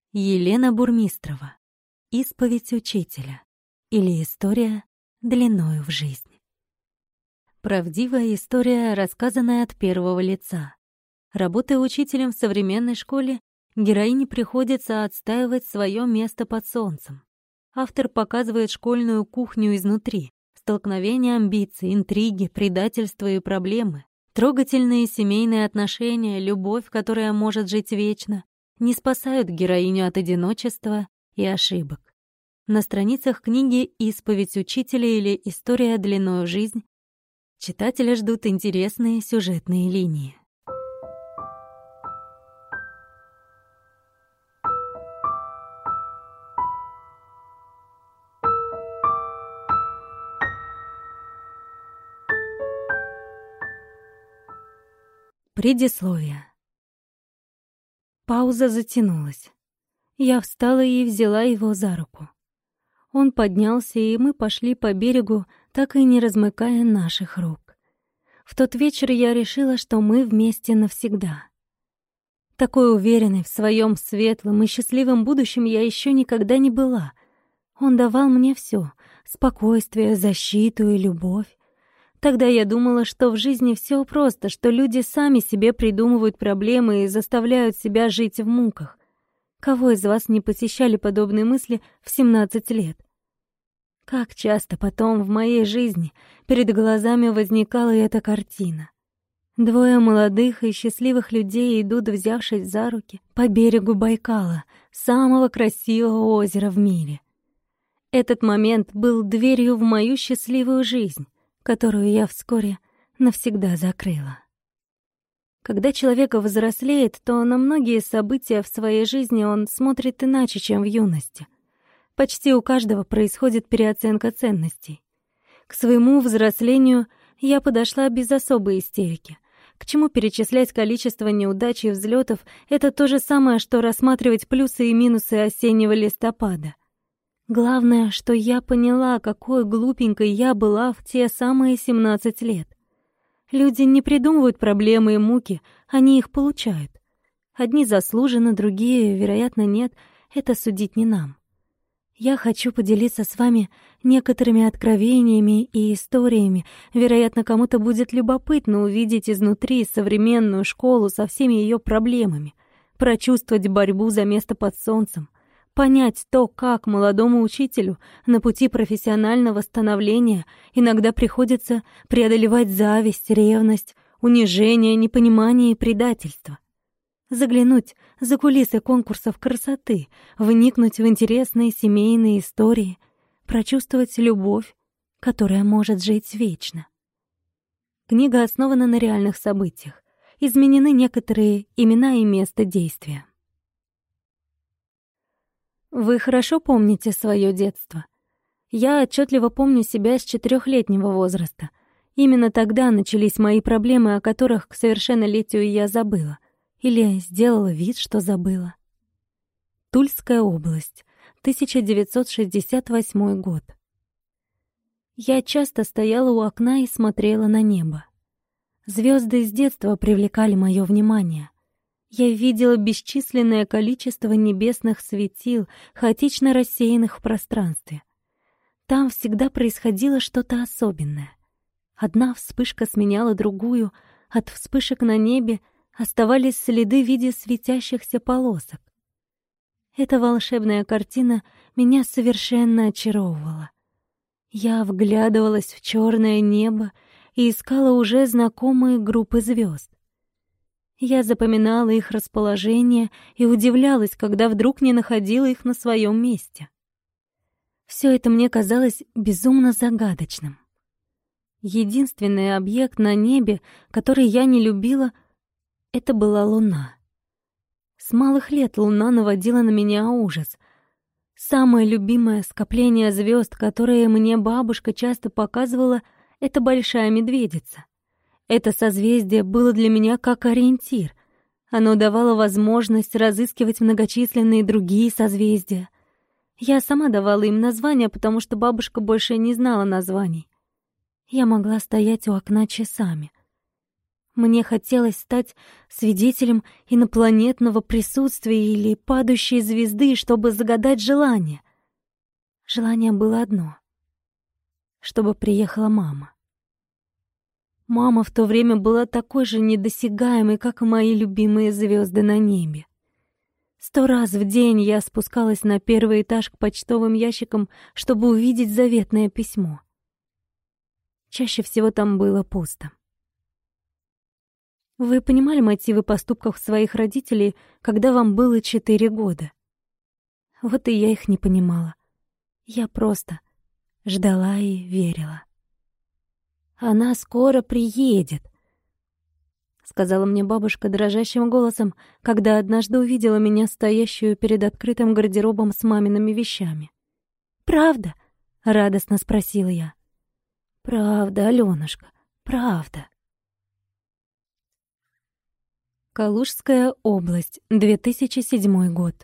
Елена Бурмистрова. Исповедь учителя. Или история длиною в жизнь. Правдивая история, рассказанная от первого лица. Работая учителем в современной школе, героине приходится отстаивать свое место под солнцем. Автор показывает школьную кухню изнутри, столкновения амбиций, интриги, предательства и проблемы, трогательные семейные отношения, любовь, которая может жить вечно, не спасают героиню от одиночества и ошибок. На страницах книги «Исповедь учителя» или «История длиною в жизнь» читателя ждут интересные сюжетные линии. Предисловие. Пауза затянулась. Я встала и взяла его за руку. Он поднялся, и мы пошли по берегу, так и не размыкая наших рук. В тот вечер я решила, что мы вместе навсегда. Такой уверенной в своем светлом и счастливом будущем я еще никогда не была. Он давал мне все: спокойствие, защиту и любовь. Тогда я думала, что в жизни все просто, что люди сами себе придумывают проблемы и заставляют себя жить в муках. Кого из вас не посещали подобные мысли в 17 лет? Как часто потом в моей жизни перед глазами возникала эта картина. Двое молодых и счастливых людей идут, взявшись за руки, по берегу Байкала, самого красивого озера в мире. Этот момент был дверью в мою счастливую жизнь, которую я вскоре навсегда закрыла. Когда человек взрослеет, то на многие события в своей жизни он смотрит иначе, чем в юности. Почти у каждого происходит переоценка ценностей. К своему взрослению я подошла без особой истерики. К чему перечислять количество неудач и взлетов? Это то же самое, что рассматривать плюсы и минусы осеннего листопада. Главное, что я поняла, какой глупенькой я была в те самые 17 лет. Люди не придумывают проблемы и муки, они их получают. Одни заслуженно, другие, вероятно, нет. Это судить не нам. Я хочу поделиться с вами некоторыми откровениями и историями. Вероятно, кому-то будет любопытно увидеть изнутри современную школу со всеми ее проблемами, прочувствовать борьбу за место под солнцем, понять то, как молодому учителю на пути профессионального становления иногда приходится преодолевать зависть, ревность, унижение, непонимание и предательство. Заглянуть за кулисы конкурсов красоты, вникнуть в интересные семейные истории, прочувствовать любовь, которая может жить вечно. Книга основана на реальных событиях. Изменены некоторые имена и место действия. Вы хорошо помните свое детство? Я отчетливо помню себя с 4-летнего возраста. Именно тогда начались мои проблемы, о которых к совершеннолетию я забыла. Или сделала вид, что забыла. Тульская область, 1968 год. Я часто стояла у окна и смотрела на небо. Звезды с детства привлекали мое внимание. Я видела бесчисленное количество небесных светил, хаотично рассеянных в пространстве. Там всегда происходило что-то особенное. Одна вспышка сменяла другую, от вспышек на небе оставались следы в виде светящихся полосок. Эта волшебная картина меня совершенно очаровывала. Я вглядывалась в черное небо и искала уже знакомые группы звезд. Я запоминала их расположение и удивлялась, когда вдруг не находила их на своем месте. Все это мне казалось безумно загадочным. Единственный объект на небе, который я не любила, это была луна. С малых лет луна наводила на меня ужас. Самое любимое скопление звезд, которое мне бабушка часто показывала, это Большая Медведица. Это созвездие было для меня как ориентир. Оно давало возможность разыскивать многочисленные другие созвездия. Я сама давала им названия, потому что бабушка больше не знала названий. Я могла стоять у окна часами. Мне хотелось стать свидетелем инопланетного присутствия или падающей звезды, чтобы загадать желание. Желание было одно — чтобы приехала мама. Мама в то время была такой же недосягаемой, как и мои любимые звезды на небе. 100 раз в день я спускалась на первый этаж к почтовым ящикам, чтобы увидеть заветное письмо. Чаще всего там было пусто. Вы понимали мотивы поступков своих родителей, когда вам было 4 года? Вот и я их не понимала. Я просто ждала и верила. «Она скоро приедет», — сказала мне бабушка дрожащим голосом, когда однажды увидела меня стоящую перед открытым гардеробом с мамиными вещами. «Правда?» — радостно спросила я. «Правда, Алёнушка, правда». Калужская область, 2007 год.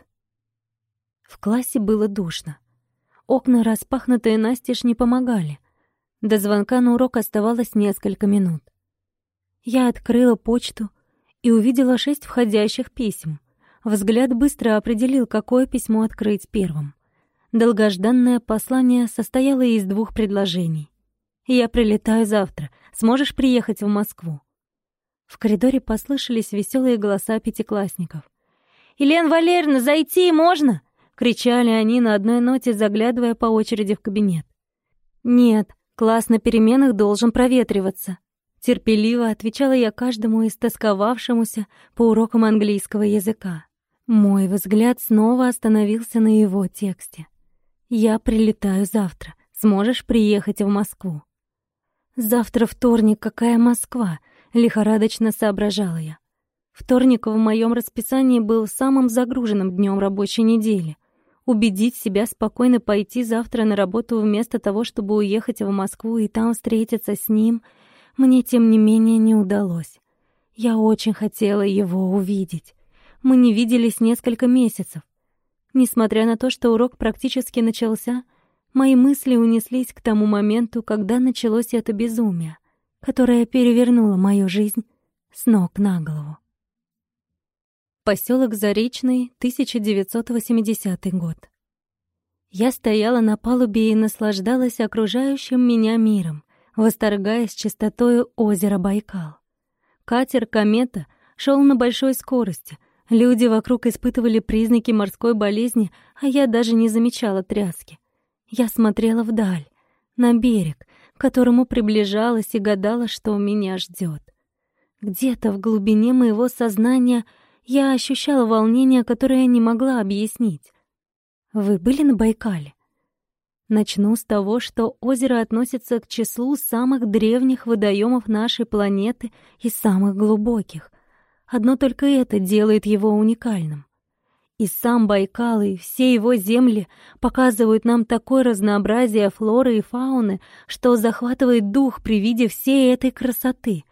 В классе было душно. Окна, распахнутые настежь, не помогали. До звонка на урок оставалось несколько минут. Я открыла почту и увидела 6 входящих писем. Взгляд быстро определил, какое письмо открыть первым. Долгожданное послание состояло из 2 предложений. «Я прилетаю завтра. Сможешь приехать в Москву?» В коридоре послышались веселые голоса пятиклассников. «Елена Валерьевна, зайти можно?» — кричали они на одной ноте, заглядывая по очереди в кабинет. «Нет, класс на переменах должен проветриваться», — терпеливо отвечала я каждому истосковавшемуся по урокам английского языка. Мой взгляд снова остановился на его тексте. «Я прилетаю завтра. Сможешь приехать в Москву?» «Завтра вторник, какая Москва?» — лихорадочно соображала я. Вторник в моем расписании был самым загруженным днем рабочей недели. Убедить себя спокойно пойти завтра на работу вместо того, чтобы уехать в Москву и там встретиться с ним, мне, тем не менее, не удалось. Я очень хотела его увидеть. Мы не виделись несколько месяцев. Несмотря на то, что урок практически начался, мои мысли унеслись к тому моменту, когда началось это безумие, которое перевернуло мою жизнь с ног на голову. Поселок Заречный, 1980 год. Я стояла на палубе и наслаждалась окружающим меня миром, восторгаясь чистотою озера Байкал. Катер «Комета» шел на большой скорости. Люди вокруг испытывали признаки морской болезни, а я даже не замечала тряски. Я смотрела вдаль, на берег, к которому приближалась и гадала, что меня ждет. Где-то в глубине моего сознания я ощущала волнение, которое не могла объяснить. Вы были на Байкале? Начну с того, что озеро относится к числу самых древних водоемов нашей планеты и самых глубоких. Одно только это делает его уникальным. И сам Байкал, и все его земли показывают нам такое разнообразие флоры и фауны, что захватывает дух при виде всей этой красоты.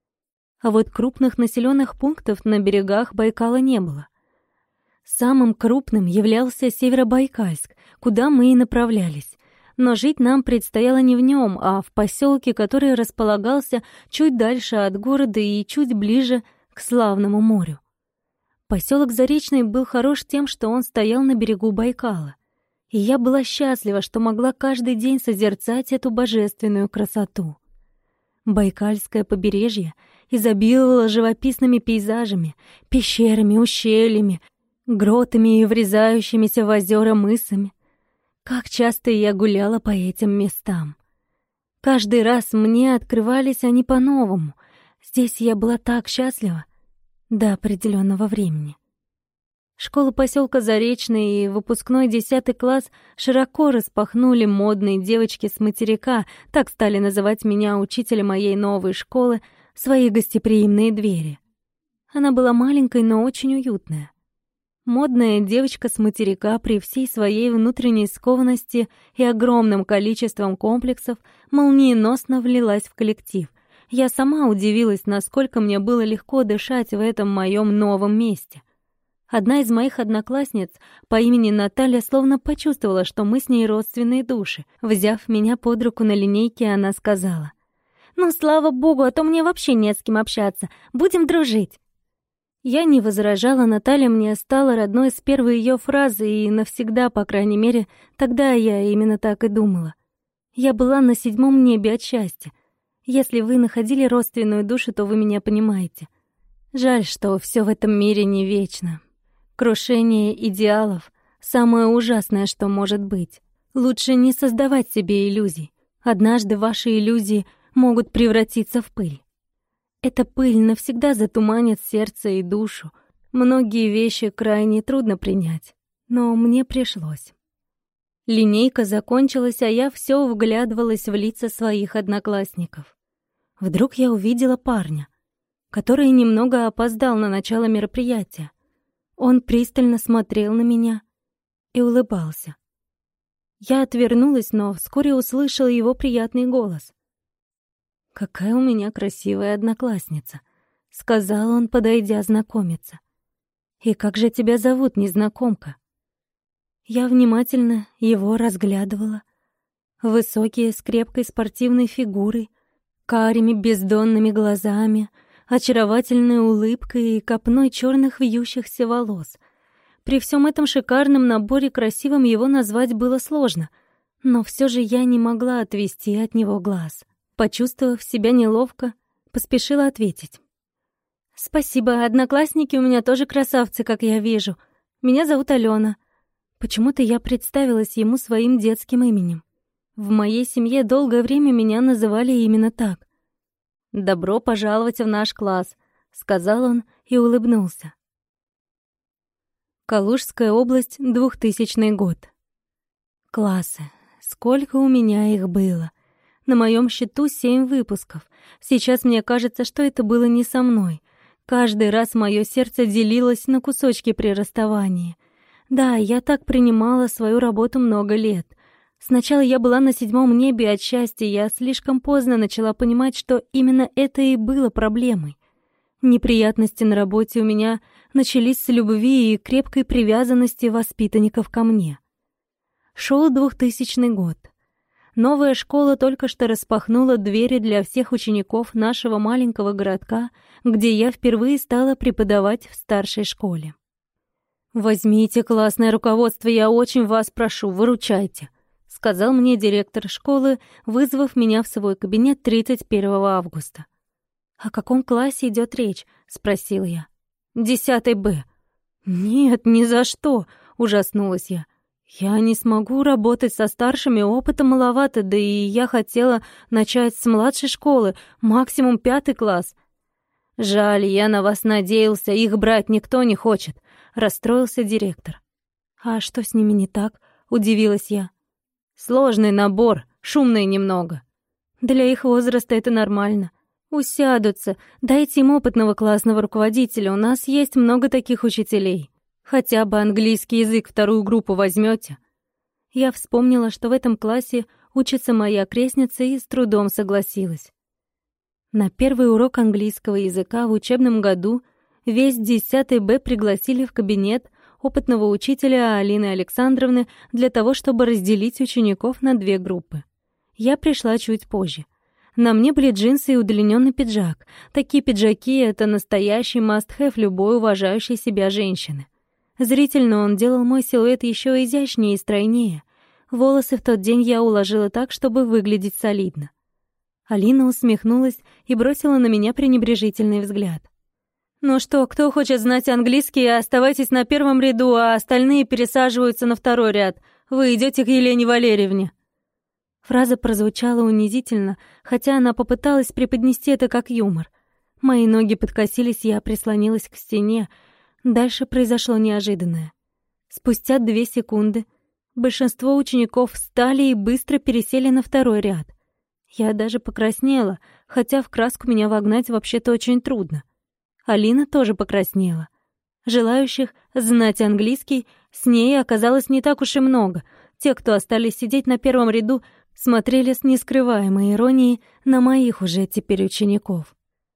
А вот крупных населенных пунктов на берегах Байкала не было. Самым крупным являлся Северобайкальск, куда мы и направлялись. Но жить нам предстояло не в нем, а в поселке, который располагался чуть дальше от города и чуть ближе к славному морю. Поселок Заречный был хорош тем, что он стоял на берегу Байкала. И я была счастлива, что могла каждый день созерцать эту божественную красоту. Байкальское побережье изобиловало живописными пейзажами, пещерами, ущельями, гротами и врезающимися в озера мысами. Как часто я гуляла по этим местам. Каждый раз мне открывались они по-новому. Здесь я была так счастлива до определенного времени. Школа поселка Заречный и выпускной 10 класс широко распахнули модные девочки с материка, так стали называть меня учителя моей новой школы, свои гостеприимные двери. Она была маленькой, но очень уютная. Модная девочка с материка при всей своей внутренней скованности и огромным количеством комплексов молниеносно влилась в коллектив. Я сама удивилась, насколько мне было легко дышать в этом моем новом месте. Одна из моих одноклассниц по имени Наталья словно почувствовала, что мы с ней родственные души. Взяв меня под руку на линейке, она сказала: Ну, слава богу, а то мне вообще не с кем общаться. Будем дружить». Я не возражала, Наталья мне стала родной с первой ее фразы, и навсегда, по крайней мере, тогда я именно так и думала. Я была на 7 небе от счастья. Если вы находили родственную душу, то вы меня понимаете. Жаль, что все в этом мире не вечно. Крушение идеалов — самое ужасное, что может быть. Лучше не создавать себе иллюзий. Однажды ваши иллюзии могут превратиться в пыль. Эта пыль навсегда затуманит сердце и душу. Многие вещи крайне трудно принять, но мне пришлось. Линейка закончилась, а я все вглядывалась в лица своих одноклассников. Вдруг я увидела парня, который немного опоздал на начало мероприятия. Он пристально смотрел на меня и улыбался. Я отвернулась, но вскоре услышала его приятный голос. «Какая у меня красивая одноклассница», — сказал он, подойдя знакомиться. «И как же тебя зовут, незнакомка?» Я внимательно его разглядывала. Высокий, с крепкой спортивной фигурой, карими бездонными глазами, очаровательной улыбкой и копной черных вьющихся волос. При всем этом шикарном наборе красивым его назвать было сложно, но все же я не могла отвести от него глаз. Почувствовав себя неловко, поспешила ответить. «Спасибо, одноклассники у меня тоже красавцы, как я вижу. Меня зовут Алена». Почему-то я представилась ему своим детским именем. В моей семье долгое время меня называли именно так. «Добро пожаловать в наш класс», — сказал он и улыбнулся. Калужская область, 2000 год. Классы. Сколько у меня их было. На моем счету 7 выпусков. Сейчас мне кажется, что это было не со мной. Каждый раз мое сердце делилось на кусочки при расставании. Да, я так принимала свою работу много лет. Сначала я была на 7 небе от счастья, я слишком поздно начала понимать, что именно это и было проблемой. Неприятности на работе у меня начались с любви и крепкой привязанности воспитанников ко мне. Шел 2000 год. Новая школа только что распахнула двери для всех учеников нашего маленького городка, где я впервые стала преподавать в старшей школе. «Возьмите классное руководство, я очень вас прошу, выручайте», — сказал мне директор школы, вызвав меня в свой кабинет 31 августа. «О каком классе идет речь?» — спросил я. 10 Б. «Нет, ни за что», — ужаснулась я. «Я не смогу работать со старшими, опыта маловато, да и я хотела начать с младшей школы, максимум 5 класс». «Жаль, я на вас надеялся, их брать никто не хочет», — расстроился директор. «А что с ними не так?» — удивилась я. «Сложный набор, шумный немного». «Для их возраста это нормально. Усядутся, дайте им опытного классного руководителя, у нас есть много таких учителей. Хотя бы английский язык 2 группу возьмете». Я вспомнила, что в этом классе учится моя крестница, и с трудом согласилась. На первый урок английского языка в учебном году весь 10 Б пригласили в кабинет опытного учителя Алины Александровны для того, чтобы разделить учеников на 2 группы. Я пришла чуть позже. На мне были джинсы и удлиненный пиджак. Такие пиджаки — это настоящий must-have любой уважающей себя женщины. Зрительно он делал мой силуэт еще изящнее и стройнее. Волосы в тот день я уложила так, чтобы выглядеть солидно. Алина усмехнулась и бросила на меня пренебрежительный взгляд. «Ну что, кто хочет знать английский, оставайтесь на 1 ряду, а остальные пересаживаются на 2 ряд. Вы идете к Елене Валерьевне». Фраза прозвучала унизительно, хотя она попыталась преподнести это как юмор. Мои ноги подкосились, я прислонилась к стене. Дальше произошло неожиданное. Спустя 2 секунды большинство учеников встали и быстро пересели на 2 ряд. Я даже покраснела, хотя в краску меня вогнать вообще-то очень трудно. Алина тоже покраснела. Желающих знать английский с ней оказалось не так уж и много. Те, кто остались сидеть на 1 ряду, смотрели с нескрываемой иронией на моих уже теперь учеников.